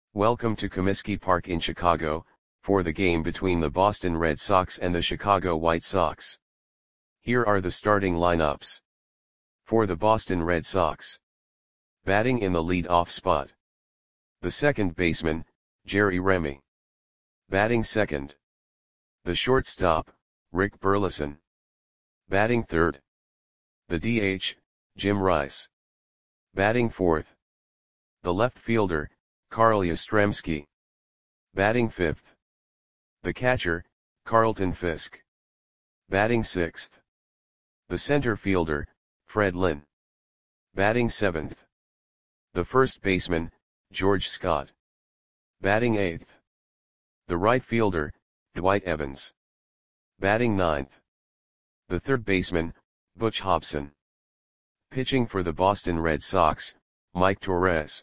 Welcome to Comiskey Park in Chicago, for the game between the Boston Red Sox and the Chicago White Sox. Here are the starting lineups. For the Boston Red Sox. Batting in the lead-off spot. The second baseman, Jerry Remy. Batting second. The shortstop, Rick Burleson. Batting third. The DH, Jim Rice. Batting fourth. The left fielder, Carl Yastrzemski. Batting fifth. The catcher, Carlton Fisk. Batting sixth. The center fielder, Fred Lynn. Batting seventh. The first baseman, George Scott. Batting eighth. The right fielder, Dwight Evans. Batting ninth. The third baseman, Butch Hobson. Pitching for the Boston Red Sox, Mike Torres.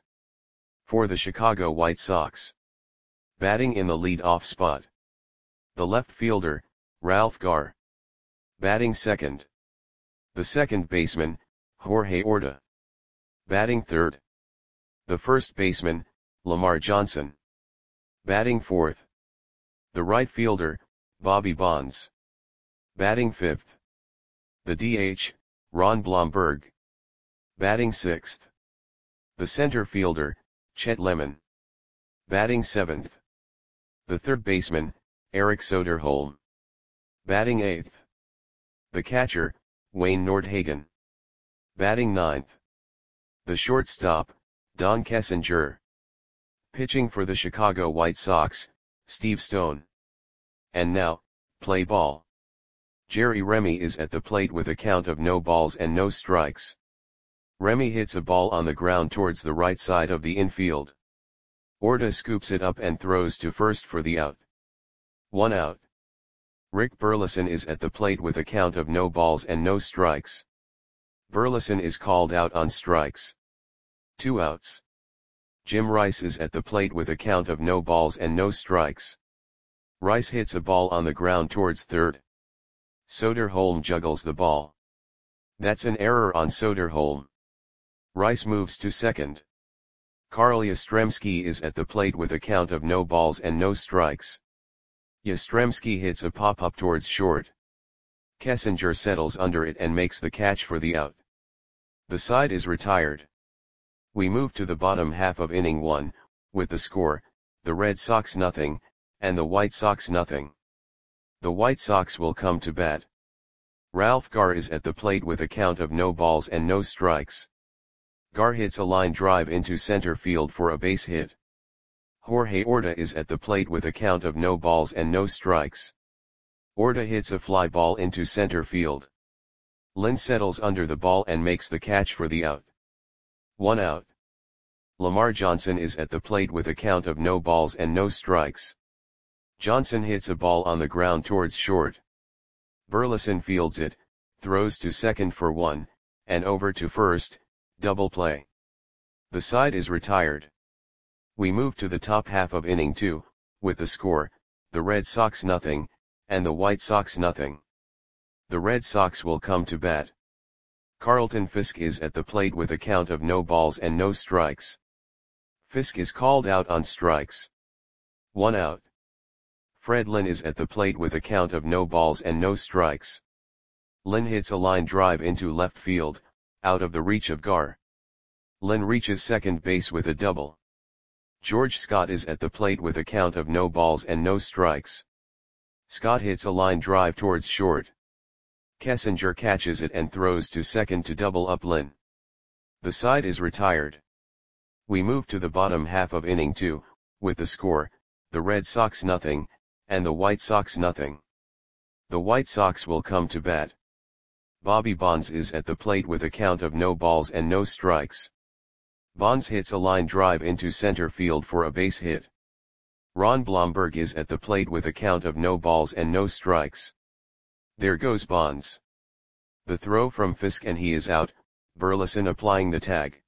For the Chicago White Sox. Batting in the lead-off spot. The left fielder, Ralph Garr. Batting second. The second baseman, Jorge Orta. Batting third. The first baseman, Lamar Johnson. Batting fourth. The right fielder, Bobby Bonds. Batting fifth. The DH, Ron Blomberg. Batting sixth. The center fielder, Chet Lemon. Batting seventh. The third baseman, Eric Soderholm. Batting eighth. The catcher, Wayne Nordhagen. Batting ninth. The shortstop, Don Kessinger. Pitching for the Chicago White Sox, Steve Stone. And now, play ball. Jerry Remy is at the plate with a count of no balls and no strikes. Remy hits a ball on the ground towards the right side of the infield. Orta scoops it up and throws to first for the out. 1 out. Rick Burleson is at the plate with a count of no balls and no strikes. Burleson is called out on strikes. 2 outs. Jim Rice is at the plate with a count of no balls and no strikes. Rice hits a ball on the ground towards third. Soderholm juggles the ball. That's an error on Soderholm. Rice moves to second. Carl Yastrzemski is at the plate with a count of no balls and no strikes. Yastrzemski hits a pop-up towards short. Kessinger settles under it and makes the catch for the out. The side is retired. We move to the bottom half of inning 1, with the score, the Red Sox 0, and the White Sox 0. The White Sox will come to bat. Ralph Garr is at the plate with a count of no balls and no strikes. Garr hits a line drive into center field for a base hit. Jorge Orta is at the plate with a count of no balls and no strikes. Orta hits a fly ball into center field. Lynn settles under the ball and makes the catch for the out. 1 out. Lamar Johnson is at the plate with a count of no balls and no strikes. Johnson hits a ball on the ground towards short. Burleson fields it, throws to second for 1, and over to first, double play. The side is retired. We move to the top half of inning 2, with the score, the Red Sox 0, and the White Sox 0. The Red Sox will come to bat. Carlton Fisk is at the plate with a count of no balls and no strikes. Fisk is called out on strikes. 1 out. Fred Lynn is at the plate with a count of no balls and no strikes. Lynn hits a line drive into left field, out of the reach of Garr. Lynn reaches second base with a double. George Scott is at the plate with a count of no balls and no strikes. Scott hits a line drive towards short. Kessinger catches it and throws to second to double up Lynn. The side is retired. We move to the bottom half of inning 2, with the score, the Red Sox 0, and the White Sox 0. The White Sox will come to bat. Bobby Bonds is at the plate with a count of no balls and no strikes. Bonds hits a line drive into center field for a base hit. Ron Blomberg is at the plate with a count of no balls and no strikes. There goes Bonds. The throw from Fisk and he is out, Burleson applying the tag.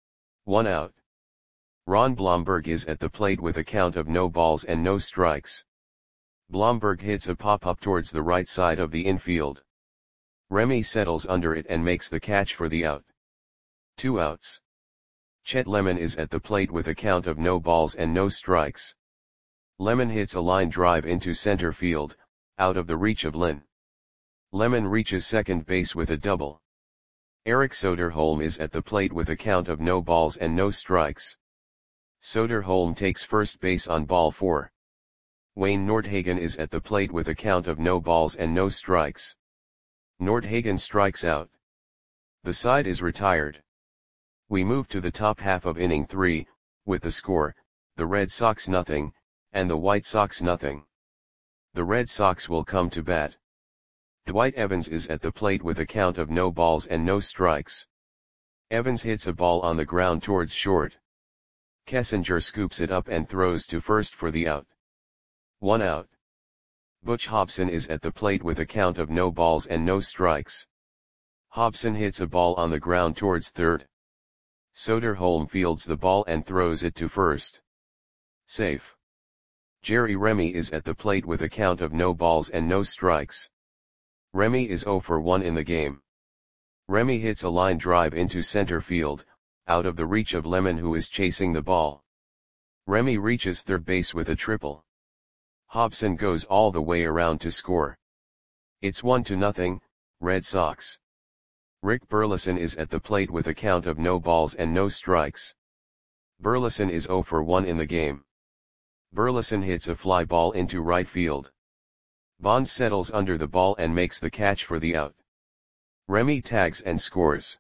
1 out. Ron Blomberg is at the plate with a count of no balls and no strikes. Blomberg hits a pop-up towards the right side of the infield. Remy settles under it and makes the catch for the out. 2 outs. Chet Lemon is at the plate with a count of no balls and no strikes. Lemon hits a line drive into center field, out of the reach of Lynn. Lemon reaches second base with a double. Eric Soderholm is at the plate with a count of no balls and no strikes. Soderholm takes first base on ball 4. Wayne Nordhagen is at the plate with a count of no balls and no strikes. Nordhagen strikes out. The side is retired. We move to the top half of inning 3, with the score, the Red Sox nothing, and the White Sox nothing. The Red Sox will come to bat. Dwight Evans is at the plate with a count of no balls and no strikes. Evans hits a ball on the ground towards short. Kessinger scoops it up and throws to first for the out. 1 out. Butch Hobson is at the plate with a count of no balls and no strikes. Hobson hits a ball on the ground towards third. Soderholm fields the ball and throws it to first. Safe. Jerry Remy is at the plate with a count of no balls and no strikes. Remy is 0 for 1 in the game. Remy hits a line drive into center field, out of the reach of Lemon, who is chasing the ball. Remy reaches third base with a triple. Hobson goes all the way around to score. It's 1-0, Red Sox. Rick Burleson is at the plate with a count of no balls and no strikes. Burleson is 0 for 1 in the game. Burleson hits a fly ball into right field. Bonds settles under the ball and makes the catch for the out. Remy tags and scores.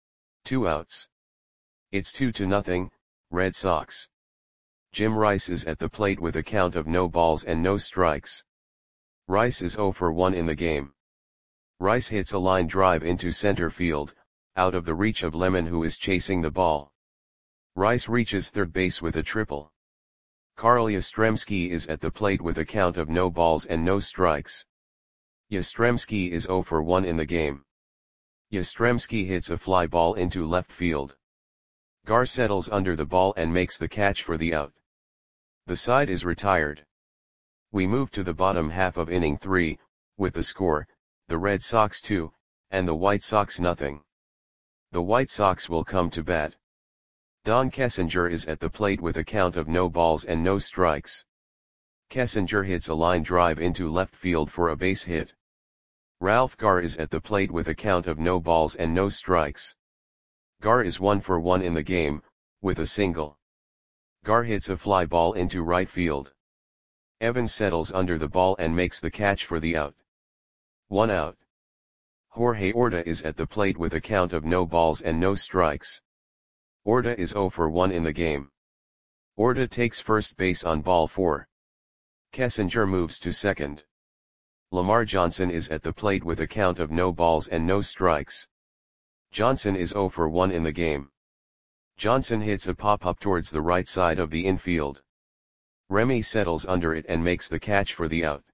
2 outs. It's 2-0, Red Sox. Jim Rice is at the plate with a count of no balls and no strikes. Rice is 0 for 1 in the game. Rice hits a line drive into center field, out of the reach of Lemon, who is chasing the ball. Rice reaches third base with a triple. Carl Yastrzemski is at the plate with a count of no balls and no strikes. Yastrzemski is 0 for 1 in the game. Yastrzemski hits a fly ball into left field. Gar settles under the ball and makes the catch for the out. The side is retired. We move to the bottom half of inning 3, with the score, the Red Sox 2, and the White Sox nothing. The White Sox will come to bat. Don Kessinger is at the plate with a count of no balls and no strikes. Kessinger hits a line drive into left field for a base hit. Ralph Gar is at the plate with a count of no balls and no strikes. Gar is 1 for 1 in the game, with a single. Gar hits a fly ball into right field. Evans settles under the ball and makes the catch for the out. 1 out. Jorge Orta is at the plate with a count of no balls and no strikes. Orta is 0 for 1 in the game. Orta takes first base on ball 4. Kessinger moves to second. Lamar Johnson is at the plate with a count of no balls and no strikes. Johnson is 0 for 1 in the game. Johnson hits a pop-up towards the right side of the infield. Remy settles under it and makes the catch for the out.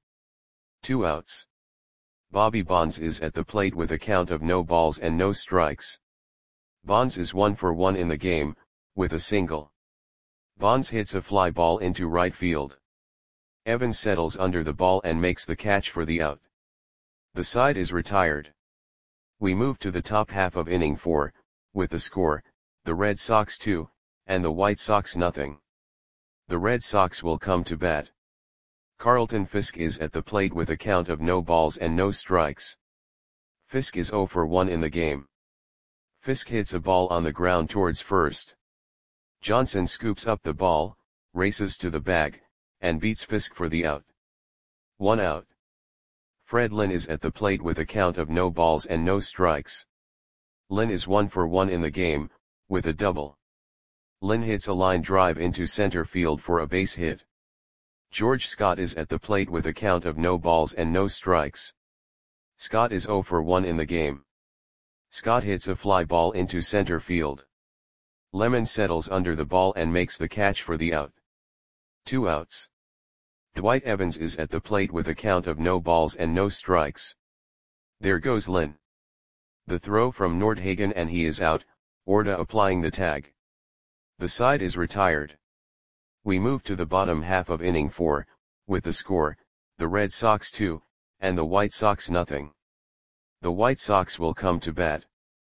2 outs. Bobby Bonds is at the plate with a count of no balls and no strikes. Bonds is 1 for 1 in the game, with a single. Bonds hits a fly ball into right field. Evans settles under the ball and makes the catch for the out. The side is retired. We move to the top half of inning 4, with the score, the Red Sox 2, and the White Sox nothing. The Red Sox will come to bat. Carlton Fisk is at the plate with a count of no balls and no strikes. Fisk is 0 for 1 in the game. Fisk hits a ball on the ground towards first. Johnson scoops up the ball, races to the bag, and beats Fisk for the out. 1 out. Fred Lynn is at the plate with a count of no balls and no strikes. Lynn is 1 for 1 in the game, with a double. Lynn hits a line drive into center field for a base hit. George Scott is at the plate with a count of no balls and no strikes. Scott is 0 for 1 in the game. Scott hits a fly ball into center field. Lemon settles under the ball and makes the catch for the out. 2 outs. Dwight Evans is at the plate with a count of no balls and no strikes. There goes Lynn. The throw from Nordhagen and he is out, Orta applying the tag. The side is retired. We move to the bottom half of inning 4, with the score, the Red Sox 2, and the White Sox nothing. The White Sox will come to bat.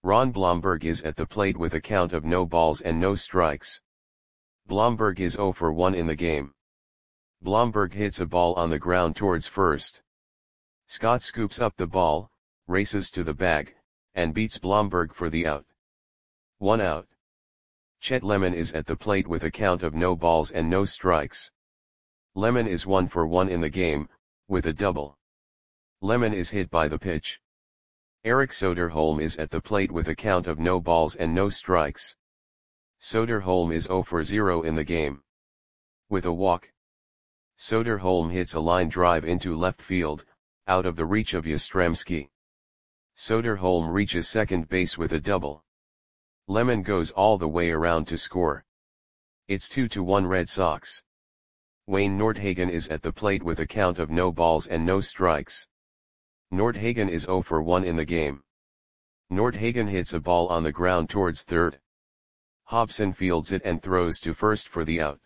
Ron Blomberg is at the plate with a count of no balls and no strikes. Blomberg is 0 for 1 in the game. Blomberg hits a ball on the ground towards first. Scott scoops up the ball, races to the bag, and beats Blomberg for the out. 1 out. Chet Lemon is at the plate with a count of no balls and no strikes. Lemon is 1 for 1 in the game, with a double. Lemon is hit by the pitch. Eric Soderholm is at the plate with a count of no balls and no strikes. Soderholm is 0 for 0 in the game. With a walk. Soderholm hits a line drive into left field, out of the reach of Yastrzemski. Soderholm reaches second base with a double. Lemon goes all the way around to score. It's 2-1 Red Sox. Wayne Nordhagen is at the plate with a count of no balls and no strikes. Nordhagen is 0 for 1 in the game. Nordhagen hits a ball on the ground towards third. Hobson fields it and throws to first for the out.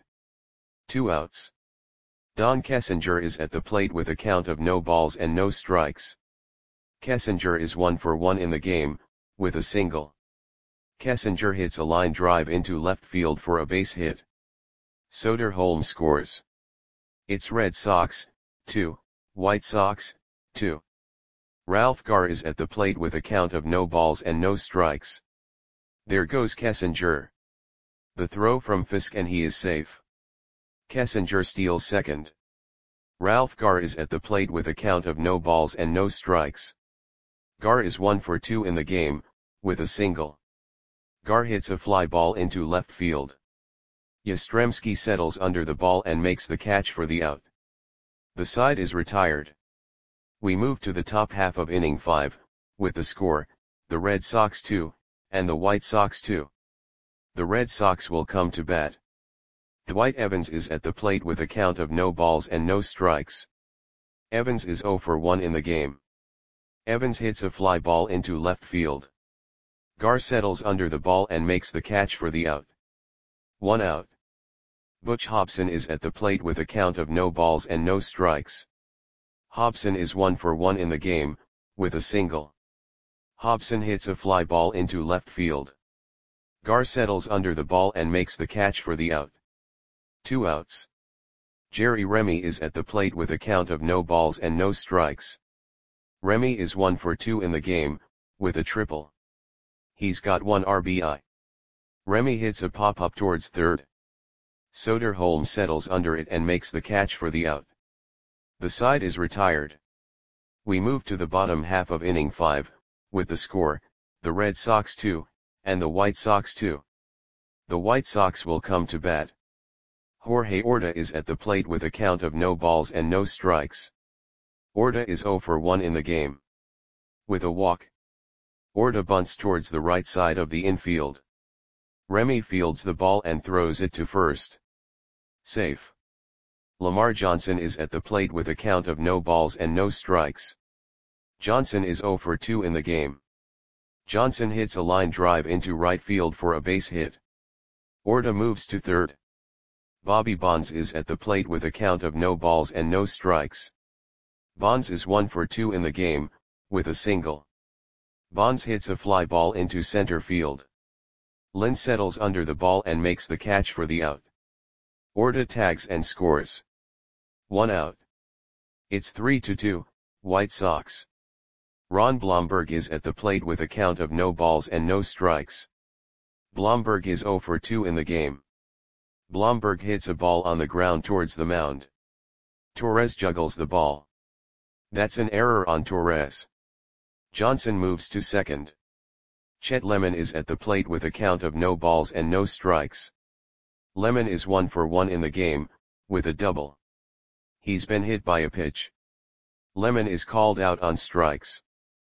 2 outs. Don Kessinger is at the plate with a count of no balls and no strikes. Kessinger is 1 for 1 in the game, with a single. Kessinger hits a line drive into left field for a base hit. Soderholm scores. It's Red Sox, 2, White Sox, 2. Ralph Garr is at the plate with a count of no balls and no strikes. There goes Kessinger. The throw from Fisk and he is safe. Kessinger steals second. Ralph Garr is at the plate with a count of no balls and no strikes. Garr is 1 for 2 in the game, with a single. Garr hits a fly ball into left field. Yastrzemski settles under the ball and makes the catch for the out. The side is retired. We move to the top half of inning 5, with the score, the Red Sox 2, and the White Sox 2. The Red Sox will come to bat. Dwight Evans is at the plate with a count of no balls and no strikes. Evans is 0 for 1 in the game. Evans hits a fly ball into left field. Garr settles under the ball and makes the catch for the out. 1 out. Butch Hobson is at the plate with a count of no balls and no strikes. Hobson is 1 for 1 in the game, with a single. Hobson hits a fly ball into left field. Garr settles under the ball and makes the catch for the out. 2 outs. Jerry Remy is at the plate with a count of no balls and no strikes. Remy is 1 for 2 in the game, with a triple. He's got 1 RBI. Remy hits a pop-up towards third. Soderholm settles under it and makes the catch for the out. The side is retired. We move to the bottom half of inning 5, with the score, the Red Sox 2, and the White Sox 2. The White Sox will come to bat. Jorge Orta is at the plate with a count of no balls and no strikes. Orta is 0 for 1 in the game. With a walk. Orta bunts towards the right side of the infield. Remy fields the ball and throws it to first. Safe. Lamar Johnson is at the plate with a count of no balls and no strikes. Johnson is 0 for 2 in the game. Johnson hits a line drive into right field for a base hit. Orta moves to third. Bobby Bonds is at the plate with a count of no balls and no strikes. Bonds is 1 for 2 in the game, with a single. Bonds hits a fly ball into center field. Lynn settles under the ball and makes the catch for the out. Orta tags and scores. 1 out. It's 3-2, White Sox. Ron Blomberg is at the plate with a count of no balls and no strikes. Blomberg is 0 for 2 in the game. Blomberg hits a ball on the ground towards the mound. Torres juggles the ball. That's an error on Torres. Johnson moves to second. Chet Lemon is at the plate with a count of no balls and no strikes. Lemon is 1 for 1 in the game, with a double. He's been hit by a pitch. Lemon is called out on strikes.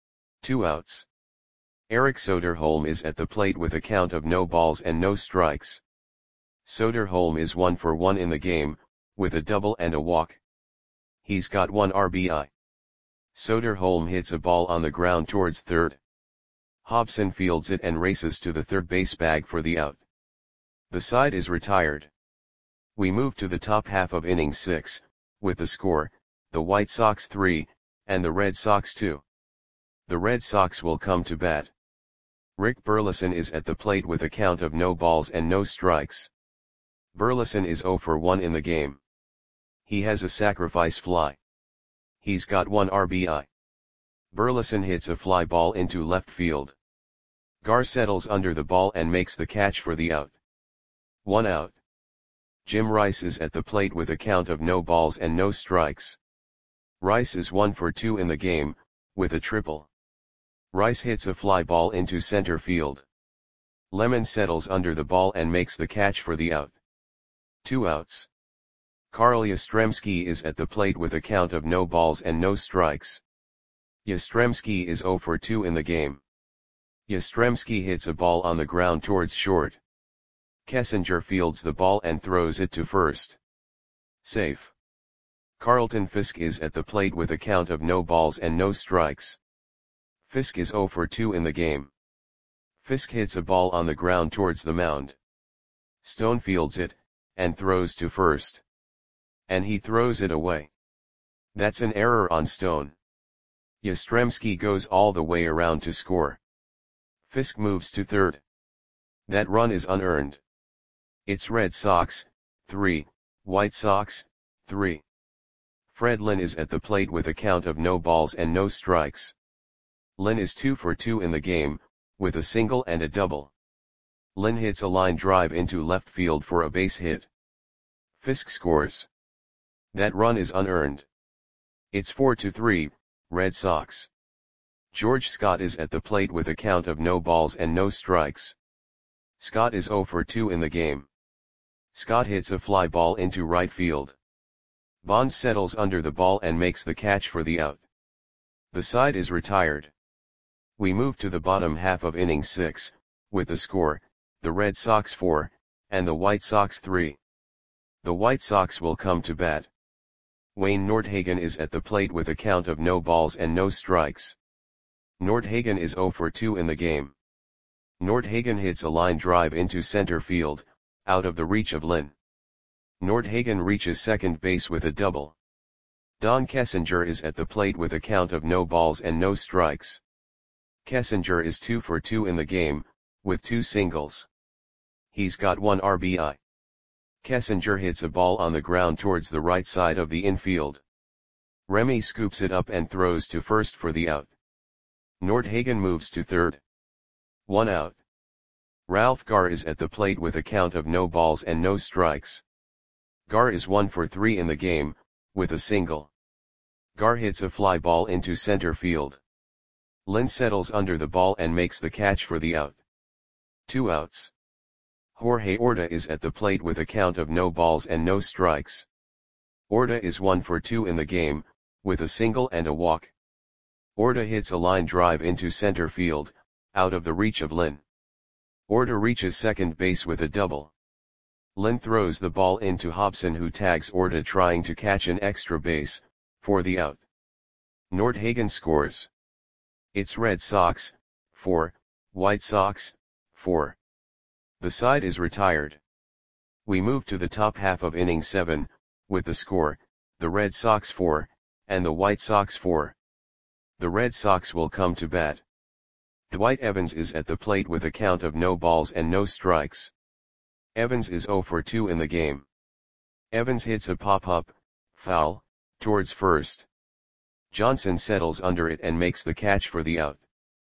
2 outs. Eric Soderholm is at the plate with a count of no balls and no strikes. Soderholm is 1 for 1 in the game, with a double and a walk. He's got 1 RBI. Soderholm hits a ball on the ground towards third. Hobson fields it and races to the third base bag for the out. The side is retired. We move to the top half of inning 6, with the score, the White Sox 3, and the Red Sox 2. The Red Sox will come to bat. Rick Burleson is at the plate with a count of no balls and no strikes. Burleson is 0 for 1 in the game. He has a sacrifice fly. He's got 1 RBI. Burleson hits a fly ball into left field. Gar settles under the ball and makes the catch for the out. 1 out. Jim Rice is at the plate with a count of no balls and no strikes. Rice is 1 for 2 in the game, with a triple. Rice hits a fly ball into center field. Lemon settles under the ball and makes the catch for the out. 2 outs. Carl Yastrzemski is at the plate with a count of no balls and no strikes. Yastrzemski is 0 for 2 in the game. Yastrzemski hits a ball on the ground towards short. Kessinger fields the ball and throws it to first. Safe. Carlton Fisk is at the plate with a count of no balls and no strikes. Fisk is 0 for 2 in the game. Fisk hits a ball on the ground towards the mound. Stone fields it, and throws to first. And he throws it away. That's an error on Stone. Yastrzemski goes all the way around to score. Fisk moves to third. That run is unearned. It's Red Sox, 3, White Sox, 3. Fred Lynn is at the plate with a count of no balls and no strikes. Lynn is 2 for 2 in the game, with a single and a double. Lynn hits a line drive into left field for a base hit. Fisk scores. That run is unearned. It's 4-3, Red Sox. George Scott is at the plate with a count of no balls and no strikes. Scott is 0 for 2 in the game. Scott hits a fly ball into right field. Bonds settles under the ball and makes the catch for the out. The side is retired. We move to the bottom half of inning 6, with the score, the Red Sox 4, and the White Sox 3. The White Sox will come to bat. Wayne Nordhagen is at the plate with a count of no balls and no strikes. Nordhagen is 0 for 2 in the game. Nordhagen hits a line drive into center field, out of the reach of Lynn. Nordhagen reaches second base with a double. Don Kessinger is at the plate with a count of no balls and no strikes. Kessinger is 2 for 2 in the game, with 2 singles. He's got 1 RBI. Kessinger hits a ball on the ground towards the right side of the infield. Remy scoops it up and throws to first for the out. Nordhagen moves to third. 1 out. Ralph Gar is at the plate with a count of no balls and no strikes. Gar is 1 for 3 in the game, with a single. Gar hits a fly ball into center field. Lynn settles under the ball and makes the catch for the out. 2 outs. Jorge Orta is at the plate with a count of no balls and no strikes. Orta is 1 for 2 in the game, with a single and a walk. Orta hits a line drive into center field, out of the reach of Lynn. Orta reaches second base with a double. Lynn throws the ball into Hobson, who tags Orta trying to catch an extra base, for the out. Nordhagen scores. It's Red Sox, 4, White Sox, 4. The side is retired. We move to the top half of inning 7, with the score, the Red Sox 4, and the White Sox 4. The Red Sox will come to bat. Dwight Evans is at the plate with a count of no balls and no strikes. Evans is 0 for 2 in the game. Evans hits a pop-up, foul, towards first. Johnson settles under it and makes the catch for the out.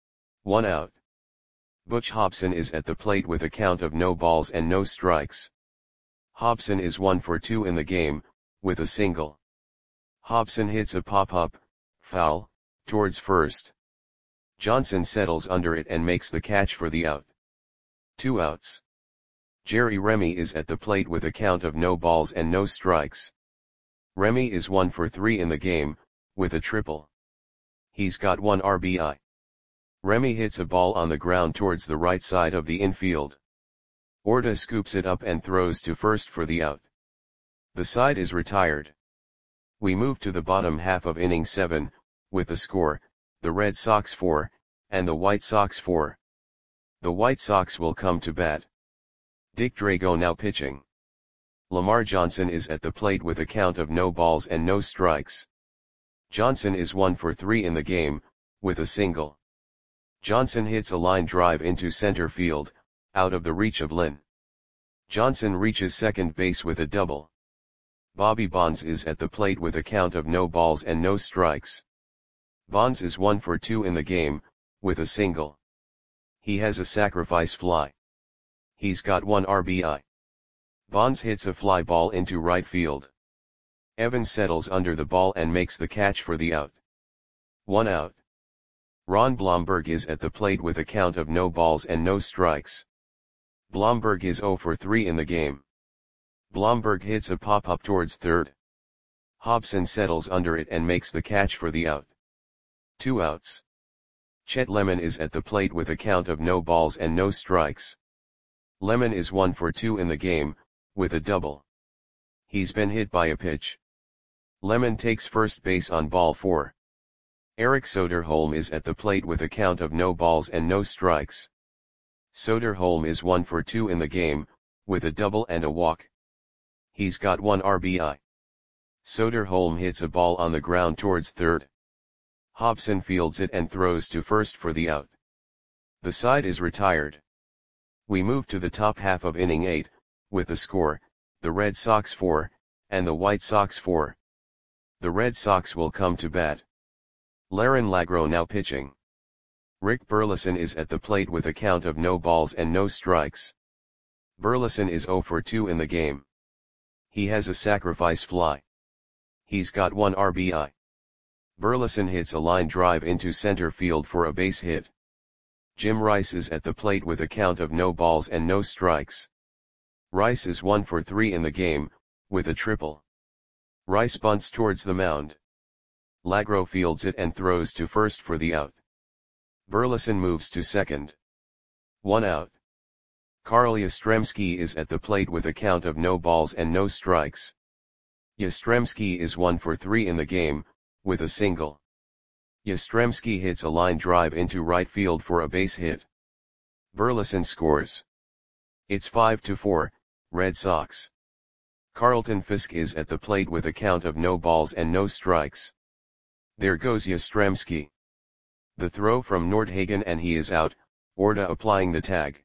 1 out. Butch Hobson is at the plate with a count of no balls and no strikes. Hobson is 1 for 2 in the game, with a single. Hobson hits a pop-up, foul, towards first. Johnson settles under it and makes the catch for the out. 2 outs. Jerry Remy is at the plate with a count of no balls and no strikes. Remy is 1 for 3 in the game, with a triple. He's got 1 RBI. Remy hits a ball on the ground towards the right side of the infield. Orta scoops it up and throws to first for the out. The side is retired. We move to the bottom half of inning 7, with the score, the Red Sox 4, and the White Sox 4. The White Sox will come to bat. Dick Drago now pitching. Lamar Johnson is at the plate with a count of no balls and no strikes. Johnson is 1 for 3 in the game, with a single. Johnson hits a line drive into center field, out of the reach of Lynn. Johnson reaches second base with a double. Bobby Bonds is at the plate with a count of no balls and no strikes. Bonds is 1 for 2 in the game, with a single. He has a sacrifice fly. He's got 1 RBI. Bonds hits a fly ball into right field. Evans settles under the ball and makes the catch for the out. 1 out. Ron Blomberg is at the plate with a count of no balls and no strikes. Blomberg is 0 for 3 in the game. Blomberg hits a pop-up towards third. Hobson settles under it and makes the catch for the out. 2 outs. Chet Lemon is at the plate with a count of no balls and no strikes. Lemon is 1 for 2 in the game, with a double. He's been hit by a pitch. Lemon takes first base on ball 4. Eric Soderholm is at the plate with a count of no balls and no strikes. Soderholm is 1 for 2 in the game, with a double and a walk. He's got 1 RBI. Soderholm hits a ball on the ground towards third. Hobson fields it and throws to first for the out. The side is retired. We move to the top half of inning 8, with the score, the Red Sox 4, and the White Sox 4. The Red Sox will come to bat. Laren Lagro now pitching. Rick Burleson is at the plate with a count of no balls and no strikes. Burleson is 0 for 2 in the game. He has a sacrifice fly. He's got 1 RBI. Burleson hits a line drive into center field for a base hit. Jim Rice is at the plate with a count of no balls and no strikes. Rice is 1 for 3 in the game, with a triple. Rice bunts towards the mound. Lagro fields it and throws to first for the out. Burleson moves to second. 1 out. Carl Yastrzemski is at the plate with a count of no balls and no strikes. Yastrzemski is 1 for 3 in the game, with a single. Yastrzemski hits a line drive into right field for a base hit. Burleson scores. It's 5-4, Red Sox. Carlton Fisk is at the plate with a count of no balls and no strikes. There goes Yastrzemski. The throw from Nordhagen and he is out, Orta applying the tag.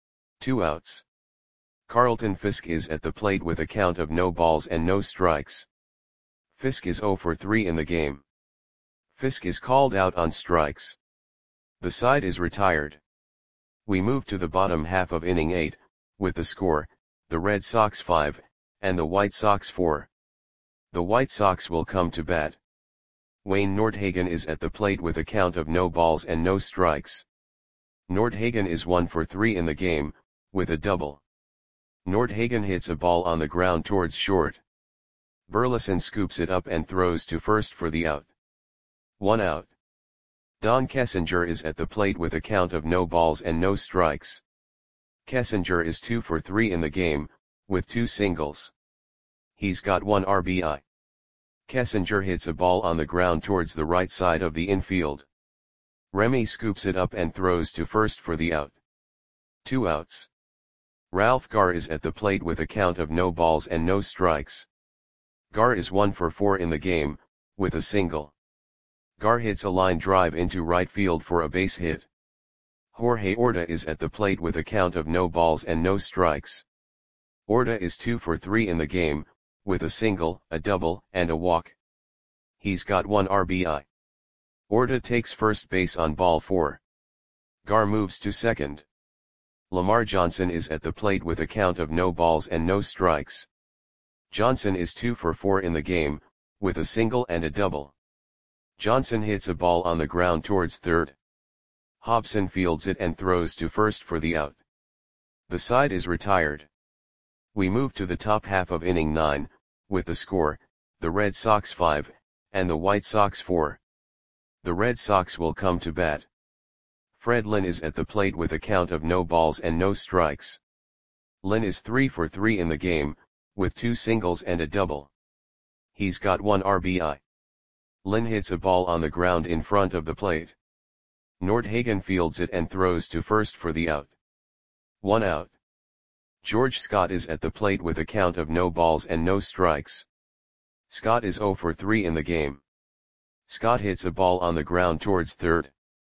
2 outs. Carlton Fisk is at the plate with a count of no balls and no strikes. Fisk is 0 for 3 in the game. Fisk is called out on strikes. The side is retired. We move to the bottom half of inning 8, with the score, the Red Sox 5, and the White Sox 4. The White Sox will come to bat. Wayne Nordhagen is at the plate with a count of no balls and no strikes. Nordhagen is 1 for 3 in the game, with a double. Nordhagen hits a ball on the ground towards short. Burleson scoops it up and throws to first for the out. 1 out. Don Kessinger is at the plate with a count of no balls and no strikes. Kessinger is 2 for 3 in the game, with 2 singles. He's got 1 RBI. Kessinger hits a ball on the ground towards the right side of the infield. Remy scoops it up and throws to first for the out. 2 outs. Ralph Garr is at the plate with a count of no balls and no strikes. Garr is 1 for 4 in the game, with a single. Garr hits a line drive into right field for a base hit. Jorge Orta is at the plate with a count of no balls and no strikes. Orta is 2 for 3 in the game, with a single, a double, and a walk. He's got 1 RBI. Orta takes first base on ball 4. Garr moves to second. Lamar Johnson is at the plate with a count of no balls and no strikes. Johnson is 2 for 4 in the game, with a single and a double. Johnson hits a ball on the ground towards third. Hobson fields it and throws to first for the out. The side is retired. We move to the top half of inning 9, with the score, the Red Sox 5, and the White Sox 4. The Red Sox will come to bat. Fred Lynn is at the plate with a count of no balls and no strikes. Lynn is 3 for 3 in the game, with 2 singles and a double. He's got 1 RBI. Lynn hits a ball on the ground in front of the plate. Nordhagen fields it and throws to first for the out. 1 out. George Scott is at the plate with a count of no balls and no strikes. Scott is 0 for 3 in the game. Scott hits a ball on the ground towards third.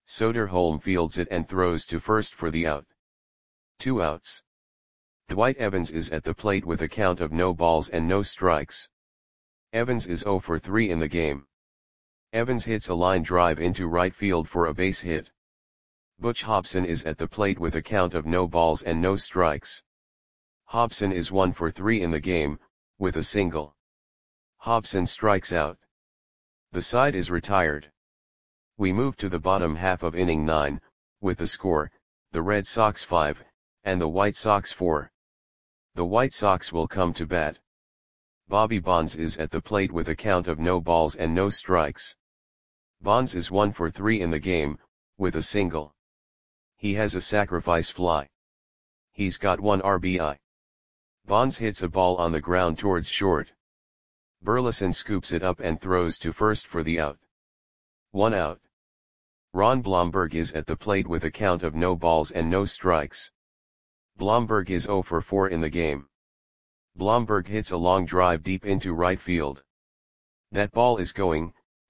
Soderholm fields it and throws to first for the out. 2 outs. Dwight Evans is at the plate with a count of no balls and no strikes. Evans is 0 for 3 in the game. Evans hits a line drive into right field for a base hit. Butch Hobson is at the plate with a count of no balls and no strikes. Hobson is 1 for 3 in the game, with a single. Hobson strikes out. The side is retired. We move to the bottom half of inning 9, with the score, the Red Sox 5, and the White Sox 4. The White Sox will come to bat. Bobby Bonds is at the plate with a count of no balls and no strikes. Bonds is 1 for 3 in the game, with a single. He has a sacrifice fly. He's got 1 RBI. Bonds hits a ball on the ground towards short. Burleson scoops it up and throws to first for the out. 1 out. Ron Blomberg is at the plate with a count of no balls and no strikes. Blomberg is 0 for 4 in the game. Blomberg hits a long drive deep into right field. That ball is going,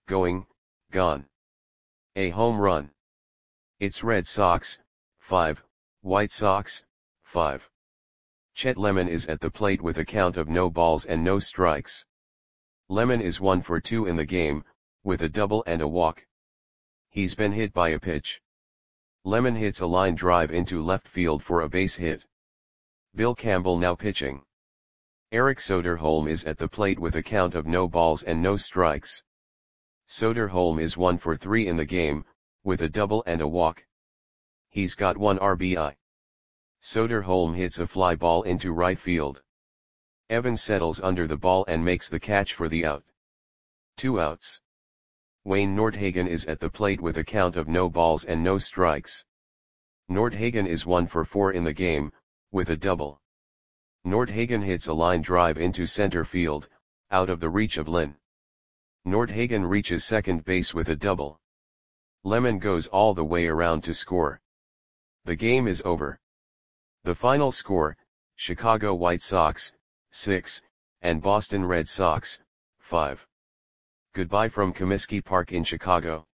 gone. A home run. It's Red Sox, 5, White Sox, 5. Chet Lemon is at the plate with a count of no balls and no strikes. Lemon is 1 for 2 in the game, with a double and a walk. He's been hit by a pitch. Lemon hits a line drive into left field for a base hit. Bill Campbell now pitching. Eric Soderholm is at the plate with a count of no balls and no strikes. Soderholm is 1 for 3 in the game, with a double and a walk. He's got 1 RBI. Soderholm hits a fly ball into right field. Evans settles under the ball and makes the catch for the out. 2 outs. Wayne Nordhagen is at the plate with a count of no balls and no strikes. Nordhagen is 1 for 4 in the game, with a double. Nordhagen hits a line drive into center field, out of the reach of Lynn. Nordhagen reaches second base with a double. Lemon goes all the way around to score. The game is over. The final score, Chicago White Sox, 6, and Boston Red Sox, 5. Goodbye from Comiskey Park in Chicago.